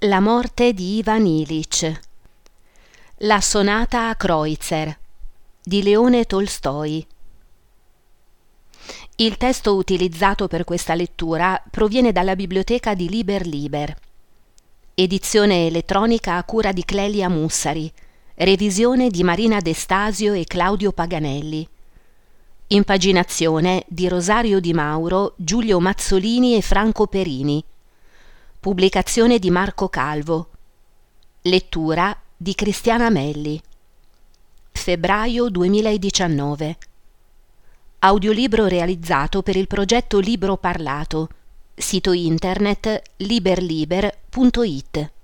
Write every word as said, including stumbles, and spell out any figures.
La morte di Ivan Ilitch. La sonata a Kreutzer di Leone Tolstoi. Il testo utilizzato per questa lettura proviene dalla biblioteca di Liber Liber. Edizione elettronica a cura di Clelia Mussari. Revisione di Marina Destasio e Claudio Paganelli. Impaginazione di Rosario Di Mauro, Giulio Mazzolini e Franco Perini. Pubblicazione di Marco Calvo. Lettura di Cristiana Melli. Febbraio duemiladiciannove. Audiolibro realizzato per il progetto Libro Parlato. Sito internet liberliber punto it.